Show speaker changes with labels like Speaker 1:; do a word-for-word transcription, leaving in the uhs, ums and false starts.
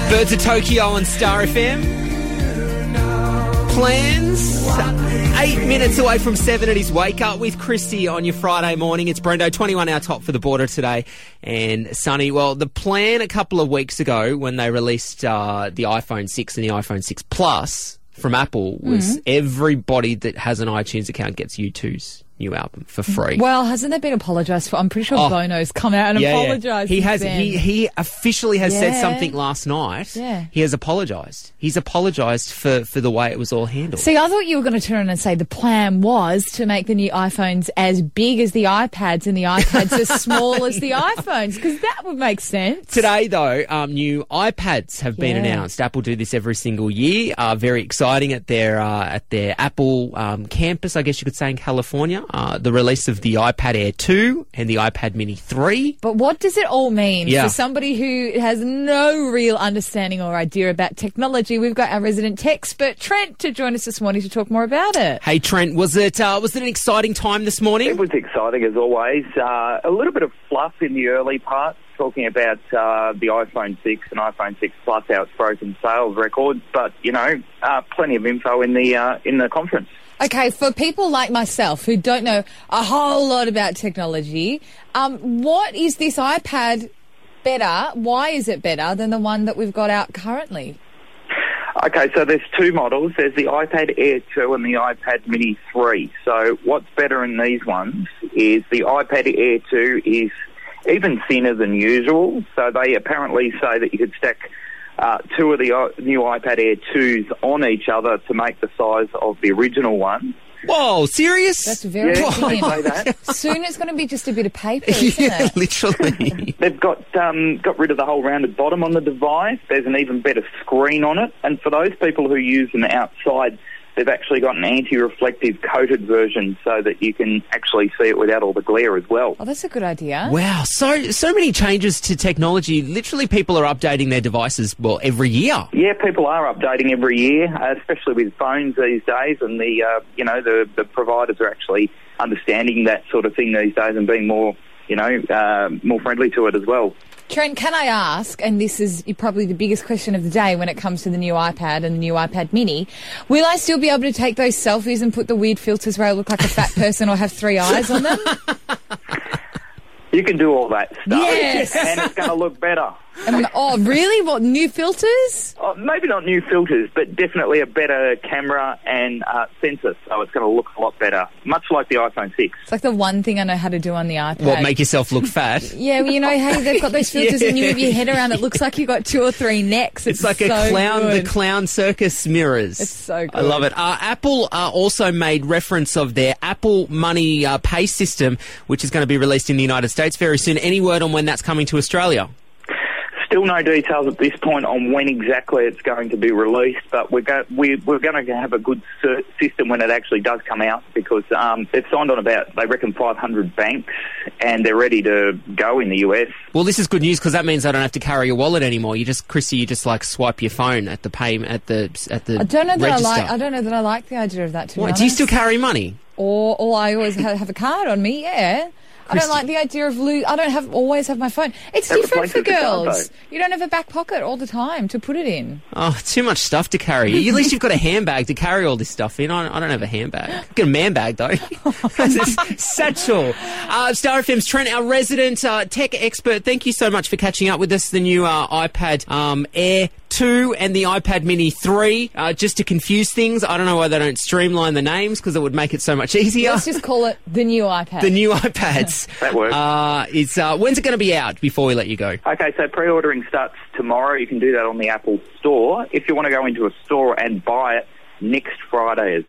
Speaker 1: Birds of Tokyo on Star F M. Plans? Eight minutes away from seven at his Wake Up with Christy on your Friday morning. It's Brendo, twenty-one hour top for the border today. And Sunny, well, the plan a couple of weeks ago when they released uh, the iPhone six and the iPhone six Plus from Apple was mm. everybody that has an iTunes account gets U two's new album for free.
Speaker 2: Well, hasn't it been apologised for? I'm pretty sure oh, Bono's come out and
Speaker 1: yeah,
Speaker 2: apologised.
Speaker 1: Yeah. He has.
Speaker 2: Then.
Speaker 1: He he officially has
Speaker 2: yeah.
Speaker 1: said something last night.
Speaker 2: Yeah.
Speaker 1: He has apologised. He's apologised for, for the way it was all handled.
Speaker 2: See, I thought you were going to turn around and say the plan was to make the new iPhones as big as the iPads and the iPads as small as the iPhones, because that would make sense.
Speaker 1: Today, though, um, new iPads have been
Speaker 2: yeah.
Speaker 1: announced. Apple do this every single year. Uh, very exciting at their uh, at their Apple um, campus, I guess you could say, in California. Uh, the release of the iPad Air two and the iPad Mini three.
Speaker 2: But what does it all mean
Speaker 1: yeah.
Speaker 2: for somebody who has no real understanding or idea about technology? We've got our resident tech expert Trent to join us this morning to talk more about it.
Speaker 1: Hey Trent, was it uh, was it an exciting time this morning?
Speaker 3: It was exciting as always. Uh, a little bit of fluff in the early part, talking about uh, the iPhone six and iPhone six Plus, how it's broken sales records, but you know, uh, plenty of info in the uh, in the conference.
Speaker 2: Okay, for people like myself who don't know a whole lot about technology, um, what is this iPad better? Why is it better than the one that we've got out currently?
Speaker 3: Okay, so there's two models. There's the iPad Air two and the iPad Mini three. So what's better in these ones is the iPad Air two is even thinner than usual. So they apparently say that you could stack Uh, two of the uh, new iPad Air twos on each other to make the size of the original one.
Speaker 1: Whoa, serious?
Speaker 2: That's very
Speaker 3: yeah,
Speaker 2: thin.
Speaker 3: say that.
Speaker 2: Soon it's going to be just a bit of paper, isn't
Speaker 1: yeah,
Speaker 2: it?
Speaker 1: literally.
Speaker 3: They've got um, got rid of the whole rounded bottom on the device. There's an even better screen on it. And for those people who use them outside, they've actually got an anti-reflective coated version so that you can actually see it without all the glare as well.
Speaker 2: Oh, that's a good idea.
Speaker 1: Wow, so so many changes to technology. Literally, people are updating their devices, well, every year.
Speaker 3: Yeah, people are updating every year, uh, especially with phones these days, and the uh, you know the the providers are actually understanding that sort of thing these days and being more you know uh, more friendly to it as well.
Speaker 2: Trent, can I ask, and this is probably the biggest question of the day when it comes to the new iPad and the new iPad Mini, will I still be able to take those selfies and put the weird filters where I look like a fat person or have three eyes on them?
Speaker 3: You can do all that stuff,
Speaker 2: yes.
Speaker 3: and it's going to look better.
Speaker 2: Um, oh, really? What, new filters?
Speaker 3: Oh, maybe not new filters, but definitely a better camera and uh, sensor, so it's going to look a lot better, much like the iPhone six.
Speaker 2: It's like the one thing I know how to do on the iPad.
Speaker 1: What, make yourself look fat?
Speaker 2: Yeah, well, you know how they've got those filters
Speaker 1: yeah.
Speaker 2: and you move your head around, it looks like you've got two or three necks. It's,
Speaker 1: It's like
Speaker 2: so
Speaker 1: a clown,
Speaker 2: good.
Speaker 1: the clown circus mirrors.
Speaker 2: It's so good.
Speaker 1: I love it. Uh, Apple uh, also made reference of their Apple Money uh, Pay system, which is going to be released in the United States very soon. Any word on when that's coming to Australia?
Speaker 3: Still no details at this point on when exactly it's going to be released, but we're, go- we, we're going to have a good ser- system when it actually does come out, because um, they've signed on about, they reckon, five hundred banks, and they're ready to go in the U S.
Speaker 1: Well, this is good news because that means I don't have to carry a wallet anymore. You just, Chrissy, you just like swipe your phone at the pay at the at the
Speaker 2: I don't know that
Speaker 1: register.
Speaker 2: I like. I don't know that I like the idea of that. To be
Speaker 1: What,
Speaker 2: honest.
Speaker 1: do you still carry money?
Speaker 2: Or, or I always have, have a card on me. Yeah. I don't like the idea of lose. I don't have always have my phone. It's
Speaker 3: That
Speaker 2: different for
Speaker 3: replaces the card,
Speaker 2: girls.
Speaker 3: though.
Speaker 2: You don't have a back pocket all the time to put it in.
Speaker 1: Oh, too much stuff to carry. At least you've got a handbag to carry all this stuff in. I, I don't have a handbag. I've got a man bag, though. Satchel. Uh, Star F M's Trent, our resident uh, tech expert, thank you so much for catching up with us. The new uh, iPad um, Air two and the iPad Mini three. Uh, just to confuse things, I don't know why they don't streamline the names, because it would make it so much easier.
Speaker 2: Let's just call it the new iPad.
Speaker 1: The new iPads.
Speaker 3: That works.
Speaker 1: Uh, it's, uh, when's it going to be out before we let you go?
Speaker 3: Okay, so pre-ordering starts tomorrow. You can do that on the Apple Store. If you want to go into a store and buy it, next Friday is